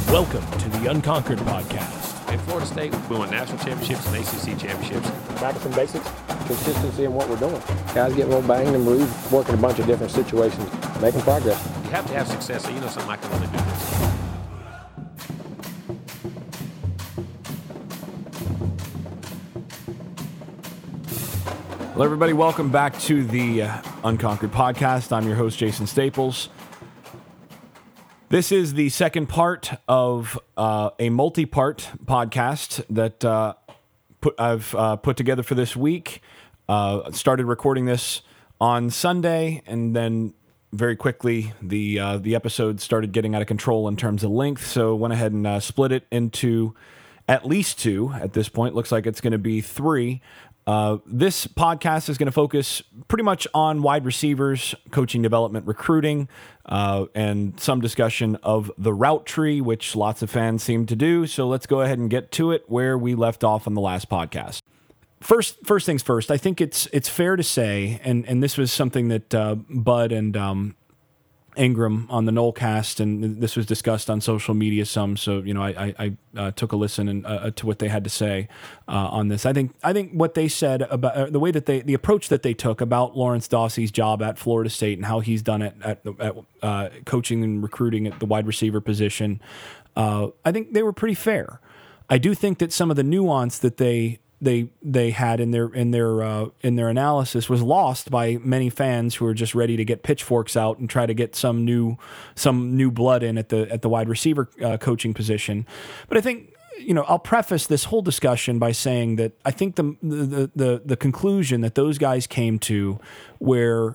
Welcome to the Unconquered Podcast. In Florida State, we won national championships and ACC championships. Practicing basics, consistency in what we're doing. Guys getting a little banged and bruised, working a bunch of different situations, making progress. You have to have success so you know something I can really do this. Hello, everybody. Welcome back to the Unconquered Podcast. I'm your host, Jason Staples. This is the second part of a multi-part podcast that I've put together for this week. Started recording this on Sunday, and then very quickly the episode started getting out of control in terms of length, so went ahead and split it into at least two. At this point, looks like it's going to be three. This podcast is going to focus pretty much on wide receivers, coaching development, recruiting, and some discussion of the route tree, which lots of fans seem to do. So let's go ahead and get to it where we left off on the last podcast. First things first, I think it's fair to say, and this was something that Bud and Ingram on the Nolecast, and this was discussed on social media some. So I took a listen and to what they had to say on this. I think what they said about the way that the approach that they took about Lawrence Dawsey's job at Florida State and how he's done it at coaching and recruiting at the wide receiver position. I think they were pretty fair. I do think that some of the nuance that they had in their analysis was lost by many fans who are just ready to get pitchforks out and try to get some new blood in at the wide receiver coaching position. But I think I'll preface this whole discussion by saying that I think the conclusion that those guys came to, where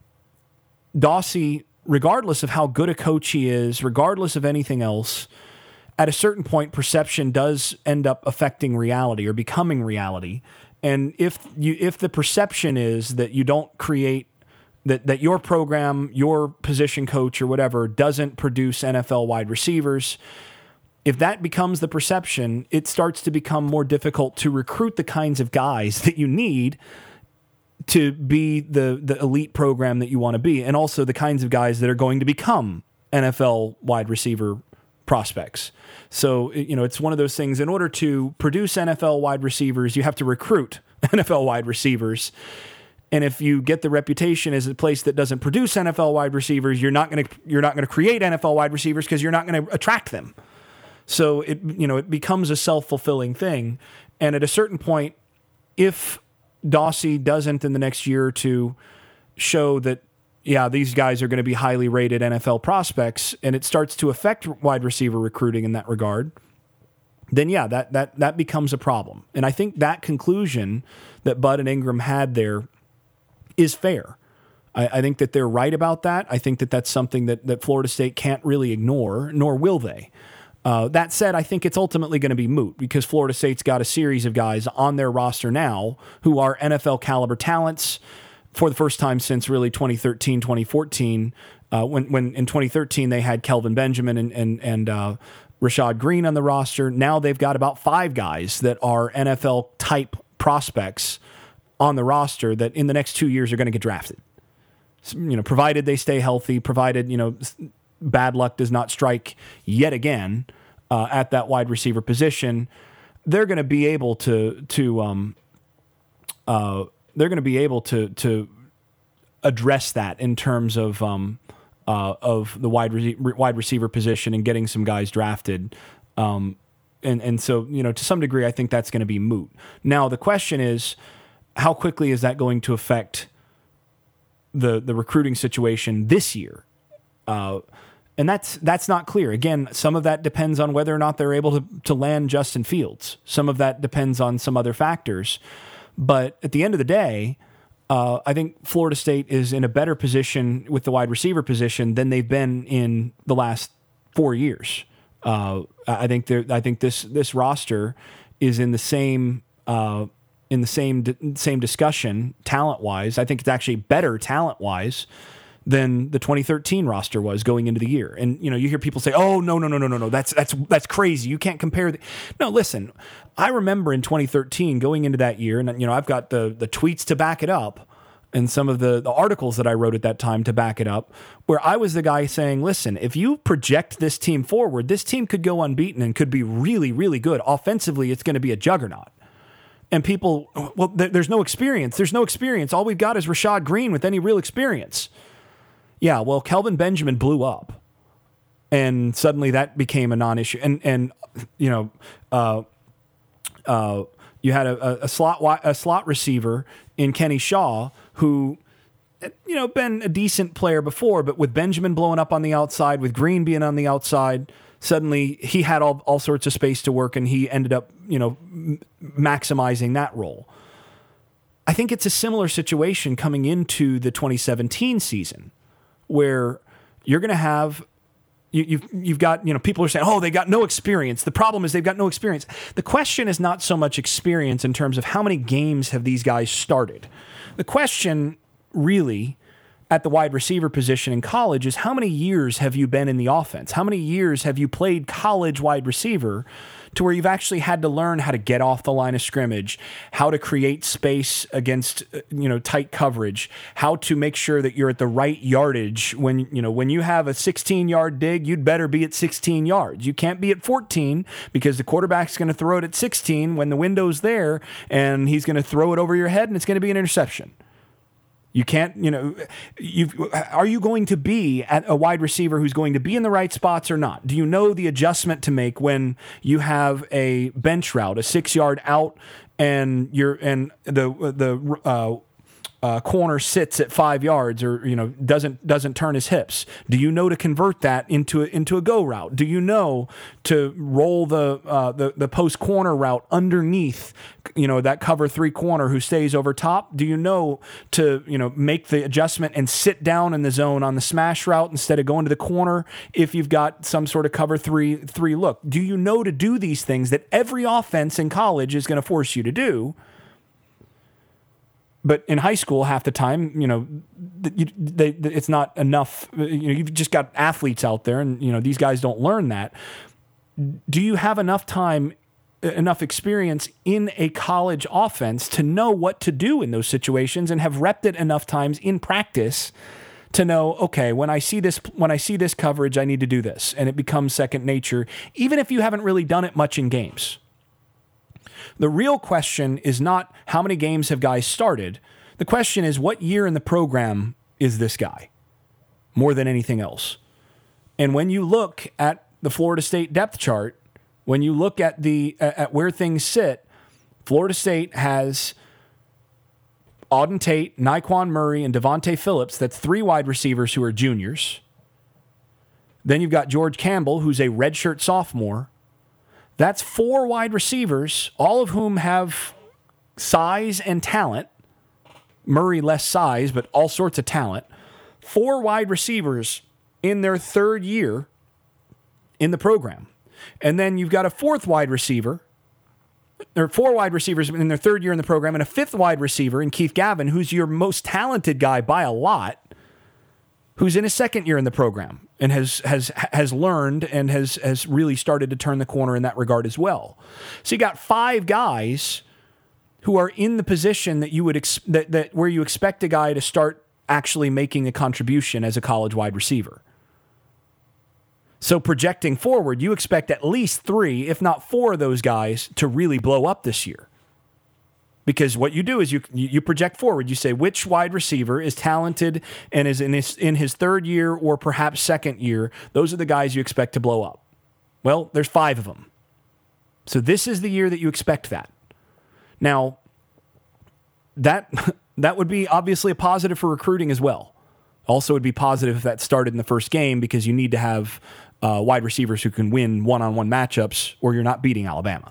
Dawsey, regardless of how good a coach he is, regardless of anything else, at a certain point, perception does end up affecting reality or becoming reality. And if the perception is that you don't create, that your program, your position coach or whatever doesn't produce NFL wide receivers, if that becomes the perception, it starts to become more difficult to recruit the kinds of guys that you need to be the elite program that you want to be, and also the kinds of guys that are going to become NFL wide receiver prospects. So, it's one of those things. In order to produce NFL wide receivers, you have to recruit NFL wide receivers. And if you get the reputation as a place that doesn't produce NFL wide receivers, you're not going to create NFL wide receivers because you're not going to attract them. So it becomes a self-fulfilling thing. And at a certain point, if Dawsey doesn't in the next year or two show that, yeah, these guys are going to be highly rated NFL prospects, and it starts to affect wide receiver recruiting in that regard, then yeah, that becomes a problem. And I think that conclusion that Bud and Ingram had there is fair. I think that they're right about that. I think that that's something that Florida State can't really ignore, nor will they. That said, I think it's ultimately going to be moot because Florida State's got a series of guys on their roster now who are NFL caliber talents, for the first time since really 2013, 2014, when in 2013 they had Kelvin Benjamin and Rashad Green on the roster. Now they've got about 5 guys that are NFL type prospects on the roster that in the next 2 years are going to get drafted. So, provided they stay healthy, provided bad luck does not strike yet again at that wide receiver position, they're going to be able to address that in terms of the wide receiver position and getting some guys drafted. And so, to some degree, I think that's going to be moot. Now, the question is, how quickly is that going to affect the recruiting situation this year? And that's not clear. Again, some of that depends on whether or not they're able to land Justin Fields. Some of that depends on some other factors. But at the end of the day, I think Florida State is in a better position with the wide receiver position than they've been in the last 4 years. I think this roster is in the same discussion talent wise. I think it's actually better talent wise than the 2013 roster was going into the year. And, you hear people say, oh, no, that's crazy. You can't compare. No, listen, I remember in 2013 going into that year, and, I've got the tweets to back it up, and some of the articles that I wrote at that time to back it up, where I was the guy saying, listen, if you project this team forward, this team could go unbeaten and could be really, really good. Offensively, it's going to be a juggernaut. And people, well, there's no experience. There's no experience. All we've got is Rashad Green with any real experience. Yeah, well, Kelvin Benjamin blew up. And suddenly that became a non-issue. And you know, you had a slot receiver in Kenny Shaw who, you know, been a decent player before, but with Benjamin blowing up on the outside, with Green being on the outside, suddenly he had all sorts of space to work, and he ended up, you know, maximizing that role. I think it's a similar situation coming into the 2017 season, where you're going to have you've got, you know, people are saying, oh, they got no experience. The problem is they've got no experience. The question is not so much experience in terms of how many games have these guys started. The question really at the wide receiver position in college is how many years have you been in the offense? How many years have you played college wide receiver to where you've actually had to learn how to get off the line of scrimmage, how to create space against, you know, tight coverage, how to make sure that you're at the right yardage. When, you know, when you have a 16-yard dig, you'd better be at 16 yards. You can't be at 14 because the quarterback's going to throw it at 16 when the window's there, and he's going to throw it over your head, and it's going to be an interception. You can't, you know, are you going to be at a wide receiver who's going to be in the right spots or not? Do you know the adjustment to make when you have a bench route, a 6-yard out, and the corner sits at 5 yards, or, you know, doesn't turn his hips? Do you know to convert that into a go route? Do you know to roll the post corner route underneath, you know, that cover 3 corner who stays over top? Do you know to, you know, make the adjustment and sit down in the zone on the smash route instead of going to the corner if you've got some sort of cover 3 look? Do you know to do these things that every offense in college is going to force you to do? But in high school, half the time, you know, it's not enough. You know, you've just got athletes out there, and, you know, these guys don't learn that. Do you have enough time, enough experience in a college offense to know what to do in those situations, and have repped it enough times in practice to know, okay, when I see this coverage, I need to do this, and it becomes second nature, even if you haven't really done it much in games? The real question is not how many games have guys started. The question is, what year in the program is this guy, more than anything else? And when you look at the Florida State depth chart, when you look at at where things sit, Florida State has Auden Tate, Nyquan Murray, and Devontae Phillips. That's 3 wide receivers who are juniors. Then you've got George Campbell, who's a redshirt sophomore. That's 4 wide receivers, all of whom have size and talent. Murray less size, but all sorts of talent. 4 wide receivers in their 3rd year in the program. And then you've got a 4th wide receiver, or 4 wide receivers in their 3rd year in the program, and a 5th wide receiver in Keith Gavin, who's your most talented guy by a lot, who's in his 2nd year in the program and has learned and has really started to turn the corner in that regard as well. So you got 5 guys who are in the position that you would that where you expect a guy to start actually making a contribution as a college wide receiver. So projecting forward, you expect at least 3, if not 4 of those guys to really blow up this year. Because what you do is you project forward. You say which wide receiver is talented and is in his 3rd year or perhaps 2nd year. Those are the guys you expect to blow up. Well, there's 5 of them. So this is the year that you expect that. Now, that would be obviously a positive for recruiting as well. Also, it would be positive if that started in the first game, because you need to have wide receivers who can win one-on-one matchups, or you're not beating Alabama.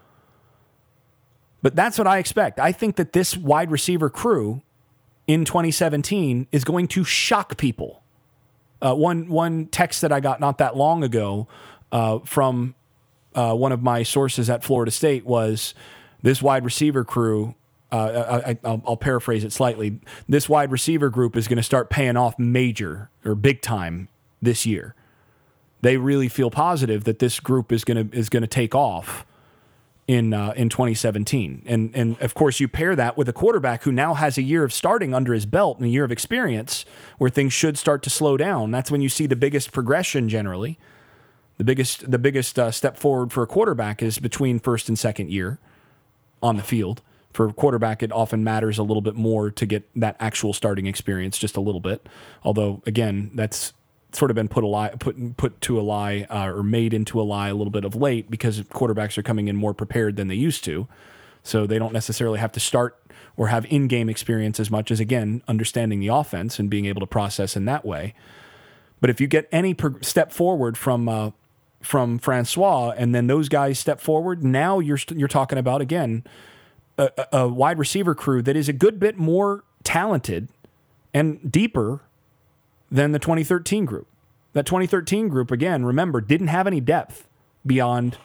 But that's what I expect. I think that this wide receiver crew in 2017 is going to shock people. One text that I got not that long ago from one of my sources at Florida State was, this wide receiver crew, I'll paraphrase it slightly, this wide receiver group is going to start paying off major or big time this year. They really feel positive that this group is going to take off. in 2017. And of course, you pair that with a quarterback who now has a year of starting under his belt and a year of experience where things should start to slow down. That's when you see the biggest progression generally. The biggest step forward for a quarterback is between first and second year on the field. For a quarterback, it often matters a little bit more to get that actual starting experience, just a little bit. Although, again, that's sort of been put to a lie or made into a lie a little bit of late because quarterbacks are coming in more prepared than they used to. So they don't necessarily have to start or have in-game experience as much as, again, understanding the offense and being able to process in that way. But if you get any step forward from Francois and then those guys step forward, now you're talking about, again, a wide receiver crew that is a good bit more talented and deeper than the 2013 group. That 2013 group, again, remember, didn't have any depth beyond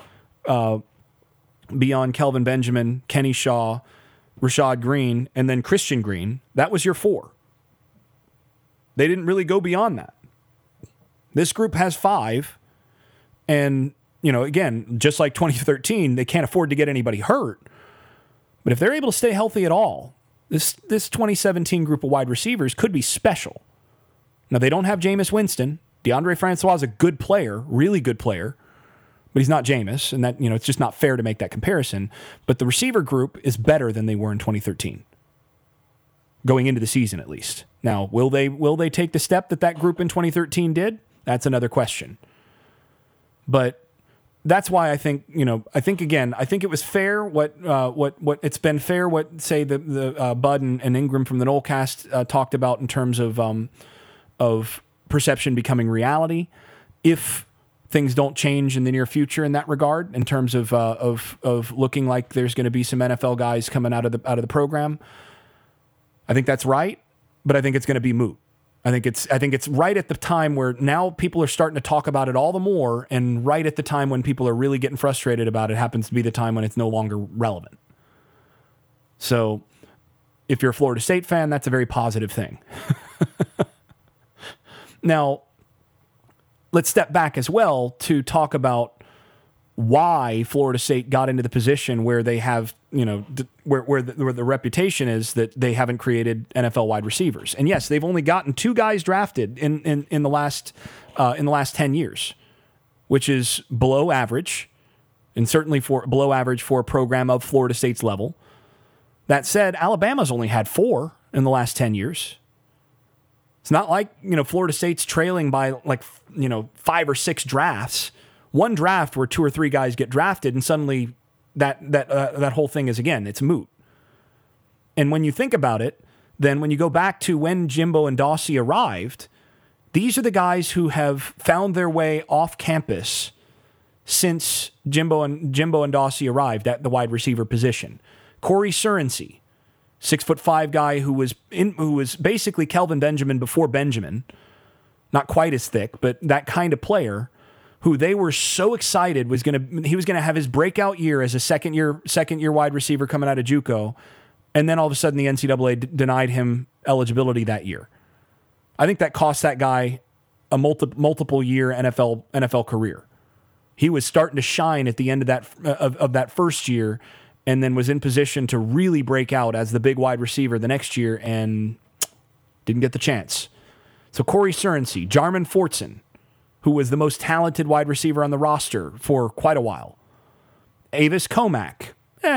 Kelvin Benjamin, Kenny Shaw, Rashad Green, and then Christian Green. That was your four. They didn't really go beyond that. This group has five, and, again, just like 2013, they can't afford to get anybody hurt. But if they're able to stay healthy at all, this 2017 group of wide receivers could be special. Now, they don't have Jameis Winston. DeAndre Francois is a good player, really good player, but he's not Jameis, and that it's just not fair to make that comparison. But the receiver group is better than they were in 2013, going into the season at least. Now, will they take the step that group in 2013 did? That's another question. But that's why I think it was fair what it's been fair what say the Bud and Ingram from the Nolecast talked about in terms of perception becoming reality if things don't change in the near future in that regard, in terms of looking like there's going to be some NFL guys coming out of the program. I think that's right, but I think it's going to be moot. I think it's right at the time where now people are starting to talk about it all the more, and right at the time when people are really getting frustrated about it happens to be the time when it's no longer relevant. So if you're a Florida State fan, that's a very positive thing. Now, let's step back as well to talk about why Florida State got into the position where they have, where the reputation is that they haven't created NFL wide receivers. And yes, they've only gotten two guys drafted in the last 10 years, which is below average, and certainly below average for a program of Florida State's level. That said, Alabama's only had 4 in the last 10 years. It's not like, Florida State's trailing by 5 or 6 drafts. One draft where 2 or 3 guys get drafted and suddenly that whole thing is, again, it's moot. And when you think about it, then when you go back to when Jimbo and Dossie arrived, these are the guys who have found their way off campus since Jimbo and Dossie arrived at the wide receiver position. Corey Surency, 6'5" guy who was basically Kelvin Benjamin before Benjamin, not quite as thick, but that kind of player who they were so excited he was gonna have his breakout year as a second year wide receiver coming out of JUCO, and then all of a sudden the NCAA denied him eligibility that year. I think that cost that guy a multiple year NFL career. He was starting to shine at the end of that first year, and then was in position to really break out as the big wide receiver the next year and didn't get the chance. So Corey Surency, Jarman Fortson, who was the most talented wide receiver on the roster for quite a while. Avis Comack,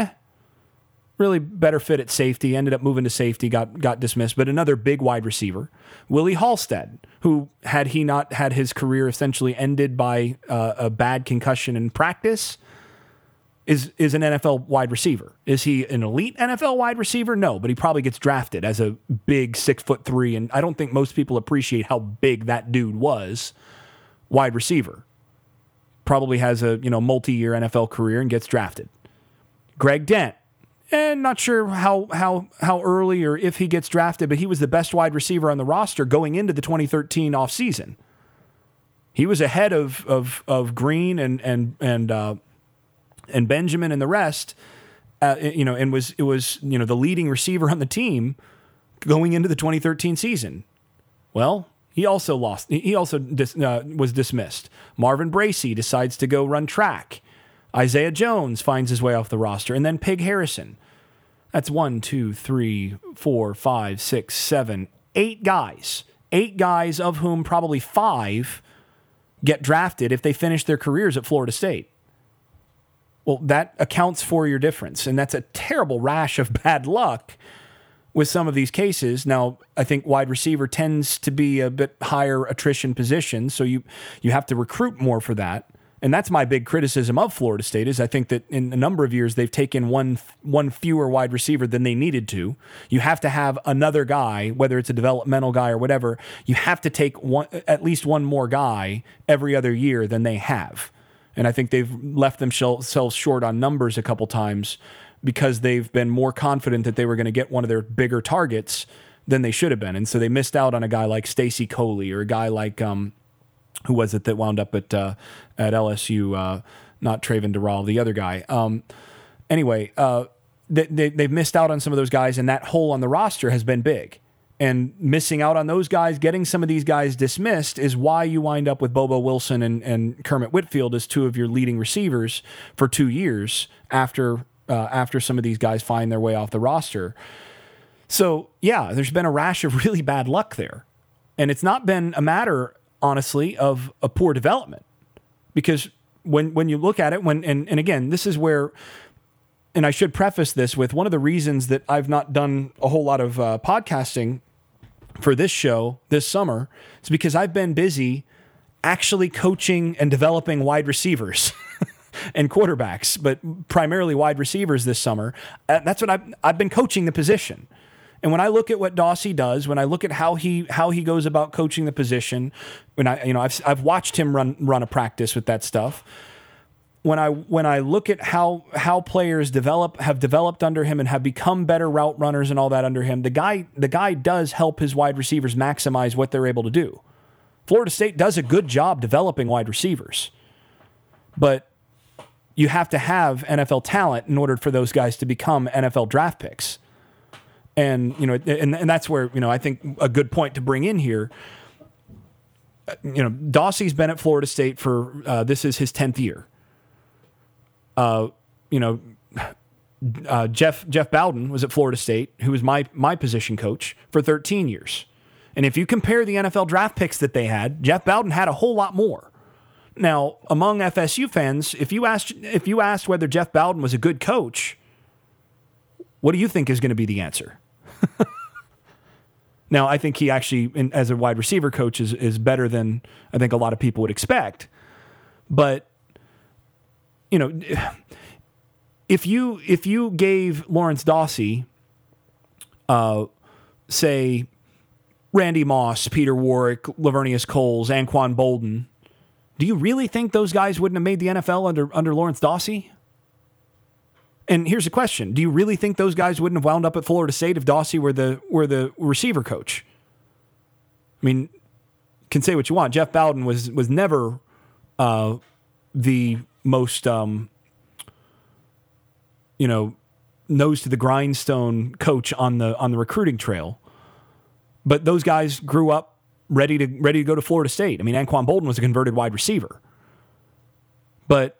really better fit at safety, ended up moving to safety, got dismissed, but another big wide receiver. Willie Halstead, who, had he not had his career essentially ended by a bad concussion in practice, is an NFL wide receiver. Is he an elite NFL wide receiver? No, but he probably gets drafted as a big 6'3", and I don't think most people appreciate how big that dude was. Wide receiver. Probably has a multi-year NFL career and gets drafted. Greg Dent, not sure how early or if he gets drafted, but he was the best wide receiver on the roster going into the 2013 offseason. He was ahead of Green and Benjamin and the rest, and was the leading receiver on the team going into the 2013 season. Well, he also lost. He also was dismissed. Marvin Bracey decides to go run track. Isaiah Jones finds his way off the roster, and then Pig Harrison. That's 1, 2, 3, 4, 5, 6, 7, 8 guys. 8 guys, of whom probably 5 get drafted if they finish their careers at Florida State. Well, that accounts for your difference, and that's a terrible rash of bad luck with some of these cases. Now, I think wide receiver tends to be a bit higher attrition position, so you have to recruit more for that. And that's my big criticism of Florida State, is I think that in a number of years they've taken one fewer wide receiver than they needed to. You have to have another guy, whether it's a developmental guy or whatever. You have to take at least one more guy every other year than they have. And I think they've left themselves short on numbers a couple times because they've been more confident that they were going to get one of their bigger targets than they should have been. And so they missed out on a guy like Stacy Coley, or a guy like... who was it that wound up at LSU? Not Traven Durrell, the other guy. Anyway, they've missed out on some of those guys, and that hole on the roster has been big. And missing out on those guys, getting some of these guys dismissed, is why you wind up with Bobo Wilson and Kermit Whitfield as 2 of your leading receivers for 2 years after some of these guys find their way off the roster. So, yeah, there's been a rash of really bad luck there. And it's not been a matter, honestly, of a poor development, because when you look at it, and again, this is where, and I should preface this with, one of the reasons that I've not done a whole lot of podcasting for this show this summer is because I've been busy actually coaching and developing wide receivers and quarterbacks, but primarily wide receivers this summer. That's what I've been coaching the position. And when I look at what Dossie does, when I look at how he goes about coaching the position, when I've watched him run a practice with that stuff. When I look at how players have developed under him and have become better route runners and all that under him, the guy does help his wide receivers maximize what they're able to do. Florida State does a good job developing wide receivers, but you have to have NFL talent in order for those guys to become NFL draft picks. And, and that's where, I think a good point to bring in here, Dossie's been at Florida State for, this is his 10th year. Jeff Bowden was at Florida State, who was my position coach, for 13 years. And if you compare the NFL draft picks that they had, Jeff Bowden had a whole lot more. Now, among FSU fans, if you asked whether Jeff Bowden was a good coach, what do you think is going to be the answer? Now, I think he actually, as a wide receiver coach, is better than I think a lot of people would expect. But, if you gave Lawrence Dossie, say, Randy Moss, Peter Warrick, Lavernius Coles, Anquan Bolden, do you really think those guys wouldn't have made the NFL under Lawrence Dossie? And here's the question: do you really think those guys wouldn't have wound up at Florida State if Dossie were the receiver coach? I mean, you can say what you want. Jeff Bowden was never the most nose to the grindstone coach on the recruiting trail. But those guys grew up ready to go to Florida State. I mean, Anquan Bolden was a converted wide receiver. But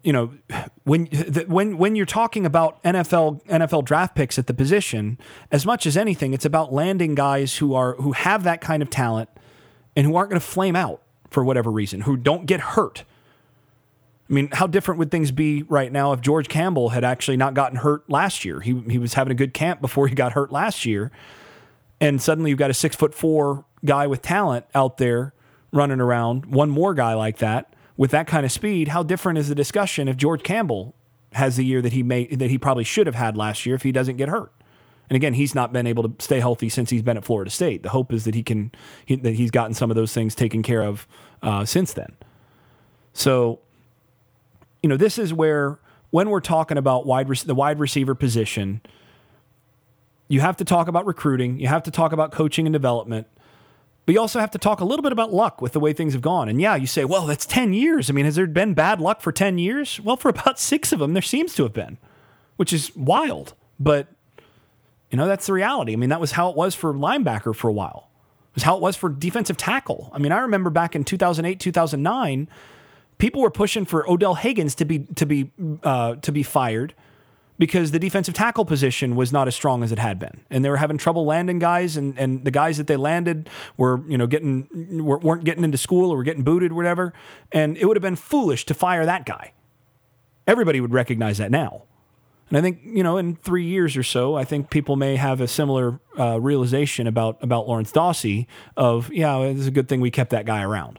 when you're talking about NFL draft picks at the position, as much as anything, it's about landing guys who have that kind of talent and who aren't going to flame out for whatever reason, who don't get hurt. I mean, how different would things be right now if George Campbell had actually not gotten hurt last year? He was having a good camp before he got hurt last year, and suddenly you've got a 6'4" guy with talent out there running around. One more guy like that with that kind of speed. How different is the discussion if George Campbell has the year that he probably should have had last year if he doesn't get hurt? And again, he's not been able to stay healthy since he's been at Florida State. The hope is that he's gotten some of those things taken care of since then. So, this is where, when we're talking about the wide receiver position, you have to talk about recruiting, you have to talk about coaching and development, but you also have to talk a little bit about luck with the way things have gone. And yeah, you say, well, that's 10 years. I mean, has there been bad luck for 10 years? Well, for about 6 of them, there seems to have been, which is wild. But, that's the reality. I mean, that was how it was for linebacker for a while. It was how it was for defensive tackle. I mean, I remember back in 2008, 2009, people were pushing for Odell Higgins to be fired because the defensive tackle position was not as strong as it had been, and they were having trouble landing guys, and the guys that they landed were weren't getting into school or were getting booted or whatever, and it would have been foolish to fire that guy. Everybody would recognize that now. And I think, in 3 years or so, I think people may have a similar realization about Lawrence Dawsey of, it's a good thing we kept that guy around.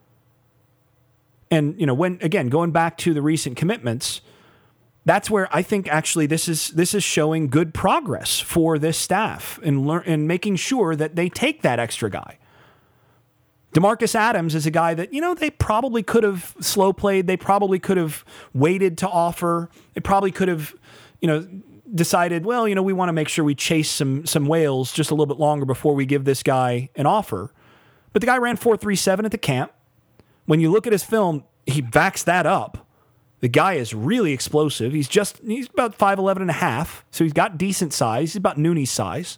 And, going back to the recent commitments, that's where I think actually this is showing good progress for this staff in making sure that they take that extra guy. Demarcus Adams is a guy that, they probably could have slow played. They probably could have waited to offer. They probably could have, decided, we want to make sure we chase some whales just a little bit longer before we give this guy an offer. But the guy ran 4.37 at the camp. When you look at his film, he backs that up. The guy is really explosive. He's about 5'11 and a half, so he's got decent size. He's about Nooney's size.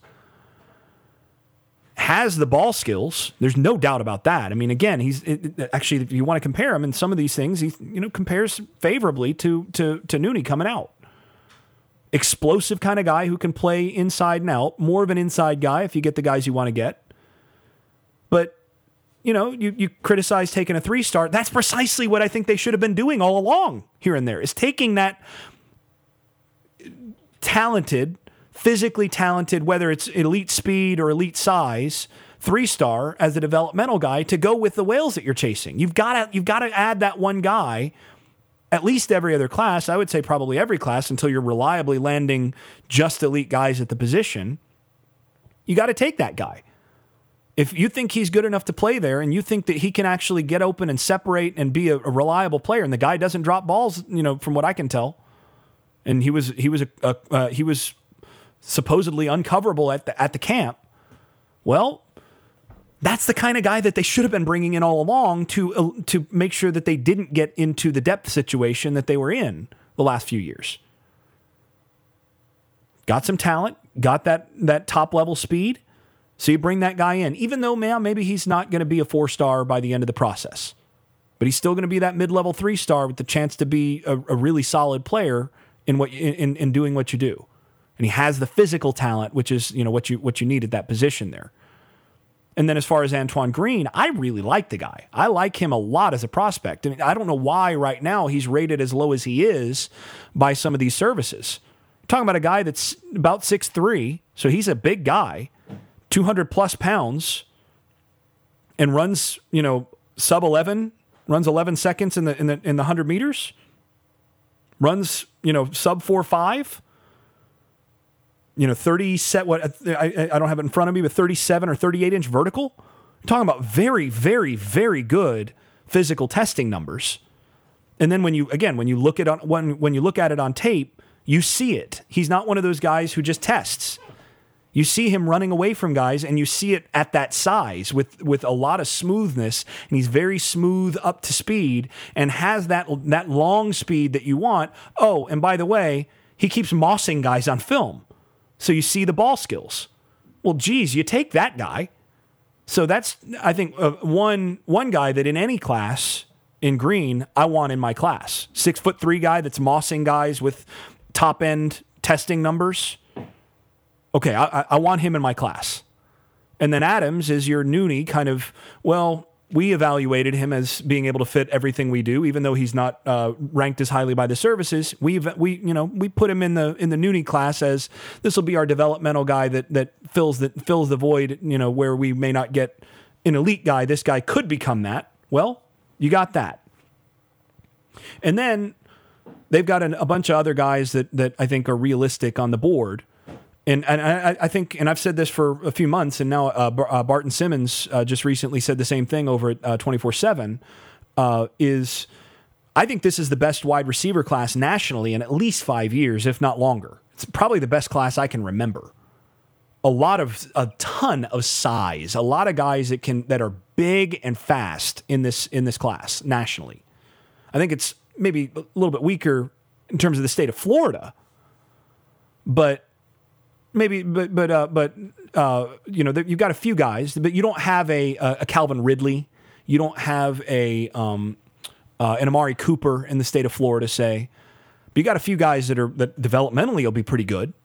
Has the ball skills. There's no doubt about that. I mean, again, actually, if you want to compare him in some of these things, he compares favorably to Nooney coming out. Explosive kind of guy who can play inside and out. More of an inside guy if you get the guys you want to get. But, you criticize taking a 3-star. That's precisely what I think they should have been doing all along here and there, is taking that talented, physically talented, whether it's elite speed or elite size, 3-star as a developmental guy to go with the whales that you're chasing. You've got to add that one guy at least every other class. I would say probably every class until you're reliably landing just elite guys at the position. You got to take that guy. If you think he's good enough to play there and you think that he can actually get open and separate and be a reliable player, and the guy doesn't drop balls, from what I can tell, and he was supposedly uncoverable at the camp. Well, that's the kind of guy that they should have been bringing in all along to make sure that they didn't get into the depth situation that they were in the last few years. Got some talent, got that top level speed. So you bring that guy in, even though maybe he's not going to be a 4-star by the end of the process, but he's still going to be that mid-level 3-star with the chance to be a really solid player in doing what you do. And he has the physical talent, which is what you need at that position there. And then as far as Antoine Green, I really like the guy. I like him a lot as a prospect. I mean, I don't know why right now he's rated as low as he is by some of these services. I'm talking about a guy that's about 6'3", so he's a big guy, 200 plus pounds, and runs, sub 11, runs 11 seconds in the 100 meters, runs, sub 4.5. 30 set, I don't have it in front of me, but 37 or 38 inch vertical. I'm talking about very, very, very good physical testing numbers. And then when you look at it on tape, you see it. He's not one of those guys who just tests. You see him running away from guys, and you see it at that size with a lot of smoothness, and he's very smooth up to speed and has that long speed that you want. Oh, and by the way, he keeps mossing guys on film. So you see the ball skills. Well, geez, you take that guy. So that's, I think, one guy that in any class in Green, I want in my class. 6'3" guy that's mossing guys with top end testing numbers. Okay, I want him in my class. And then Adams is your Nooney kind of, we evaluated him as being able to fit everything we do, even though he's not ranked as highly by the services. We put him in the Nooney class as this will be our developmental guy that fills the void, where we may not get an elite guy. This guy could become that. Well, you got that. And then they've got a bunch of other guys that I think are realistic on the board. And I think, and I've said this for a few months, and now Barton Simmons just recently said the same thing over at 24/7, is I think this is the best wide receiver class nationally in at least 5 years, if not longer. It's probably the best class I can remember. A ton of size, a lot of guys that are big and fast in this class nationally. I think it's maybe a little bit weaker in terms of the state of Florida, but you've got a few guys, but you don't have a Calvin Ridley. You don't have a and Amari Cooper in the state of Florida, say. But you got a few guys that developmentally will be pretty good.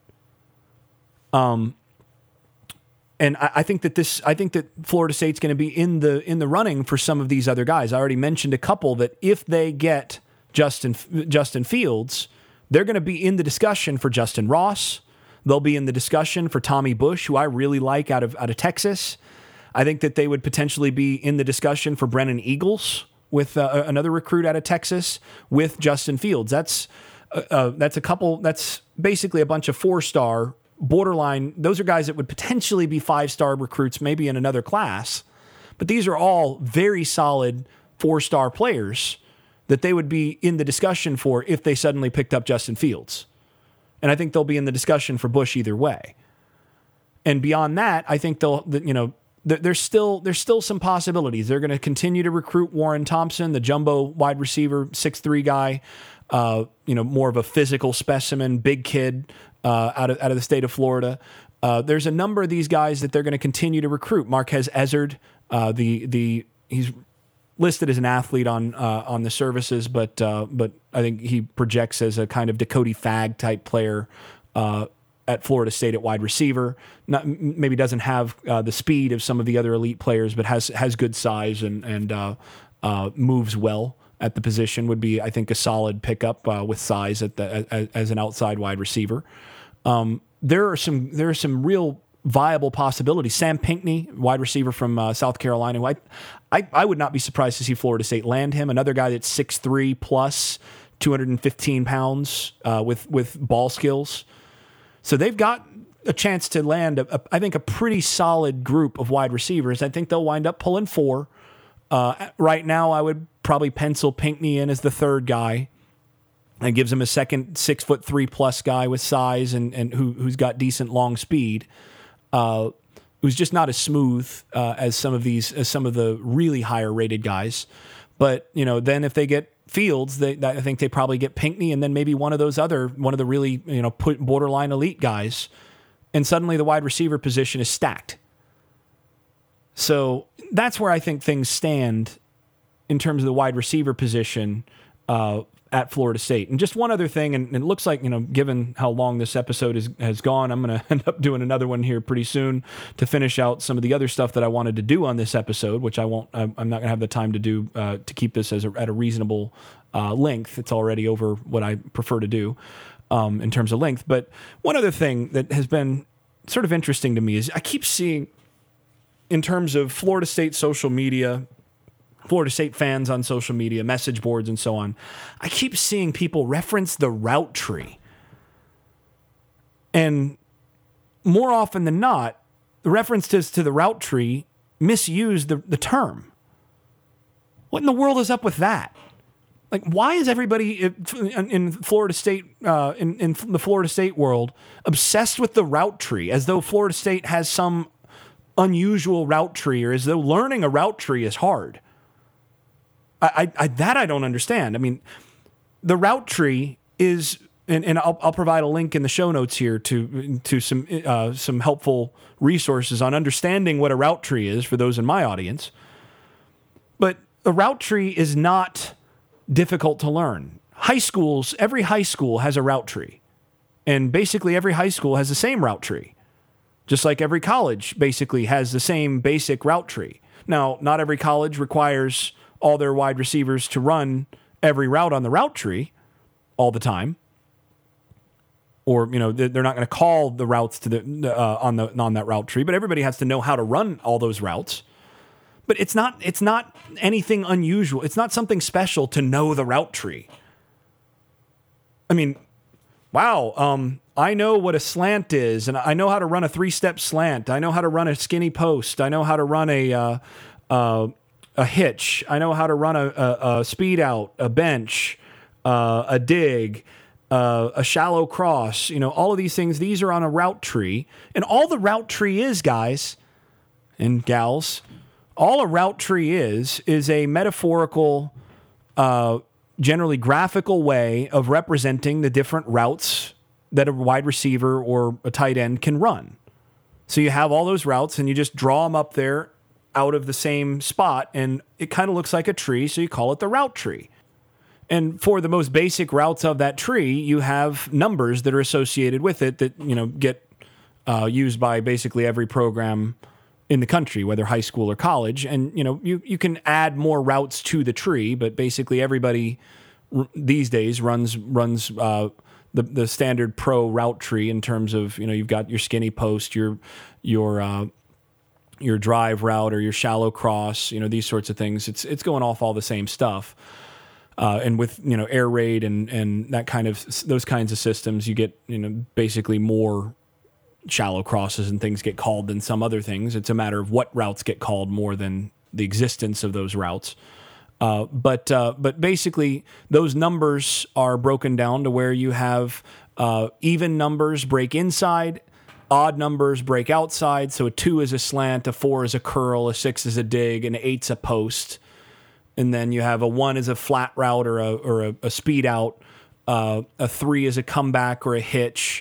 And I think that Florida State's going to be in the running for some of these other guys. I already mentioned a couple that if they get Justin Fields, they're going to be in the discussion for Justin Ross. They'll be in the discussion for Tommy Bush, who I really like out of Texas. I think that they would potentially be in the discussion for Brennan Eagles with another recruit out of Texas with Justin Fields. That's a couple. That's basically a bunch of 4-star. Borderline, those are guys that would potentially be 5-star recruits, maybe in another class. But these are all very solid 4-star players that they would be in the discussion for if they suddenly picked up Justin Fields. And I think they'll be in the discussion for Bush either way. And beyond that, I think there's still some possibilities. They're going to continue to recruit Warren Thompson, the jumbo wide receiver, 6'3" guy, more of a physical specimen, big kid. Out of the state of Florida. There's a number of these guys that they're going to continue to recruit. Marquez Ezzard, he's listed as an athlete on the services, but I think he projects as a kind of Dakota Fagg type player at Florida State at wide receiver. Maybe doesn't have the speed of some of the other elite players, but has good size and moves well at the position. Would be, I think, a solid pickup with size as an outside wide receiver. There are some real viable possibilities. Sam Pinckney, wide receiver from South Carolina, who I would not be surprised to see Florida State land him. Another guy that's 6'3" plus 215 pounds with ball skills. So they've got a chance to land, I think, a pretty solid group of wide receivers. I think they'll wind up pulling 4. Right now, I would probably pencil Pinckney in as the third guy. And gives him a second 6'3" plus guy with size and who's got decent long speed, who's just not as smooth as some of the really higher rated guys. But then if they get Fields, I think they probably get Pinckney and then maybe one of the really borderline elite guys, and suddenly the wide receiver position is stacked. So that's where I think things stand in terms of the wide receiver position at Florida State. And just one other thing, and it looks like, given how long this episode has gone, I'm going to end up doing another one here pretty soon to finish out some of the other stuff that I wanted to do on this episode, which I'm not going to have the time to do to keep this at a reasonable length. It's already over what I prefer to do in terms of length. But one other thing that has been sort of interesting to me is I keep seeing, in terms of Florida State social media, Florida State fans on social media, message boards, and so on, I keep seeing people reference the route tree. And more often than not, the references to the route tree misuse the term. What in the world is up with that? Like, why is everybody in Florida State, in the Florida State world, obsessed with the route tree, as though Florida State has some unusual route tree, or as though learning a route tree is hard? I don't understand. I mean, the route tree is, and I'll provide a link in the show notes here to some helpful resources on understanding what a route tree is for those in my audience. But a route tree is not difficult to learn. Every high school has a route tree, and basically every high school has the same route tree, just like every college basically has the same basic route tree. Now, not every college requires all their wide receivers to run every route on the route tree all the time, or they're not going to call the routes to on that route tree. But everybody has to know how to run all those routes. But it's not anything unusual. It's not something special to know the route tree. I mean, wow. I know what a slant is, and I know how to run a 3-step slant. I know how to run a skinny post. I know how to run a hitch. I know how to run a speed out, a bench, a dig, a shallow cross. All of these things. These are on a route tree, and all the route tree is, guys and gals, all a route tree is a metaphorical, generally graphical way of representing the different routes that a wide receiver or a tight end can run. So you have all those routes, and you just draw them up there out of the same spot, and it kind of looks like a tree, so you call it the route tree. And for the most basic routes of that tree, you have numbers that are associated with it that, get used by basically every program in the country, whether high school or college. And, you can add more routes to the tree, but basically everybody these days runs the standard pro route tree in terms of, you've got your skinny post, your drive route or your shallow cross, these sorts of things. It's going off all the same stuff. And with, air raid and that those kinds of systems, you get, basically more shallow crosses and things get called than some other things. It's a matter of what routes get called more than the existence of those routes. But basically those numbers are broken down to where you have, even numbers break inside, odd numbers break outside. So a 2 is a slant, a 4 is a curl, a 6 is a dig, and an 8's a post. And then you have a 1 is a flat route or a speed out. A 3 is a comeback or a hitch.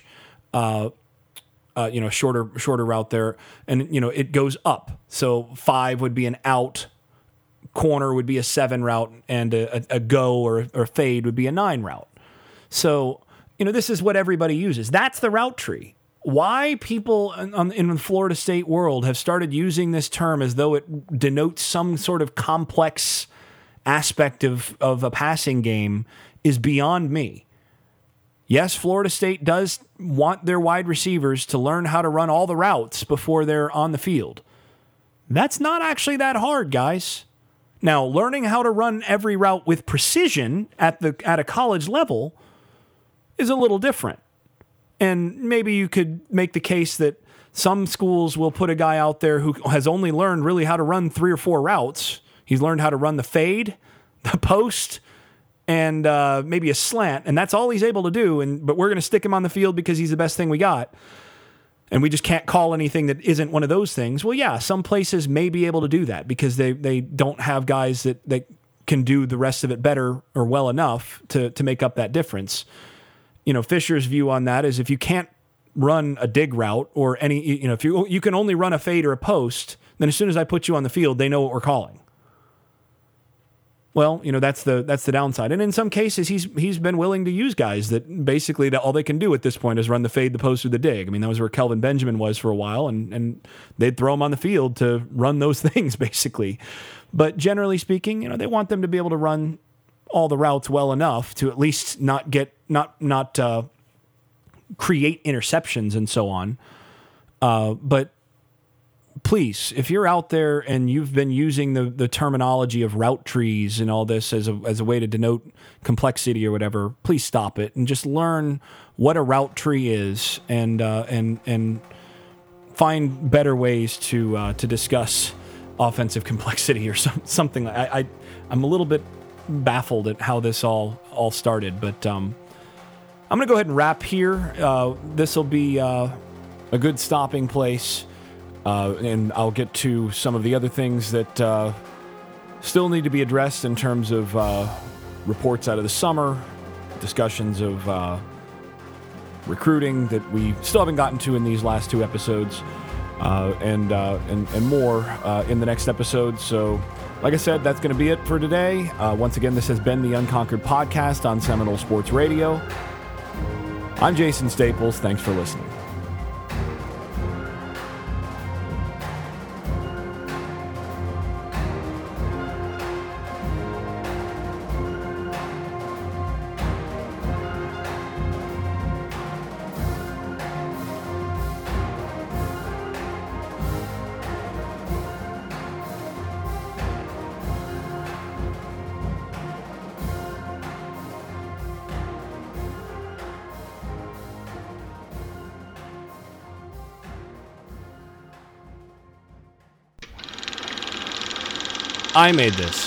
Shorter route there. And, it goes up. So 5 would be an out. Corner would be a 7 route. And a go or fade would be a 9 route. So, this is what everybody uses. That's the route tree. Why people in the Florida State world have started using this term as though it denotes some sort of complex aspect of a passing game is beyond me. Yes, Florida State does want their wide receivers to learn how to run all the routes before they're on the field. That's not actually that hard, guys. Now, learning how to run every route with precision at a college level is a little different. And maybe you could make the case that some schools will put a guy out there who has only learned really how to run 3 or 4 routes. He's learned how to run the fade, the post, and maybe a slant, and that's all he's able to do. But we're going to stick him on the field because he's the best thing we got, and we just can't call anything that isn't one of those things. Well, yeah, some places may be able to do that because they don't have guys that can do the rest of it better or well enough to make up that difference. Fisher's view on that is if you can't run a dig route or any, if you can only run a fade or a post, then as soon as I put you on the field, they know what we're calling. Well, that's the downside. And in some cases, he's been willing to use guys that basically all they can do at this point is run the fade, the post, or the dig. I mean, that was where Kelvin Benjamin was for a while, and they'd throw him on the field to run those things, basically. But generally speaking, they want them to be able to run all the routes well enough to at least not create interceptions and so on. But please, if you're out there and you've been using the terminology of route trees and all this as a way to denote complexity or whatever, please stop it and just learn what a route tree is and find better ways to discuss offensive complexity or something. I'm a little bit baffled at how this all started, but I'm going to go ahead and wrap here. This will be a good stopping place. And I'll get to some of the other things that still need to be addressed in terms of reports out of the summer, discussions of recruiting that we still haven't gotten to in these last 2 episodes, and more in the next episode. So, like I said, that's going to be it for today. Once again, this has been the Unconquered Podcast on Seminole Sports Radio. I'm Jason Staples. Thanks for listening. I made this.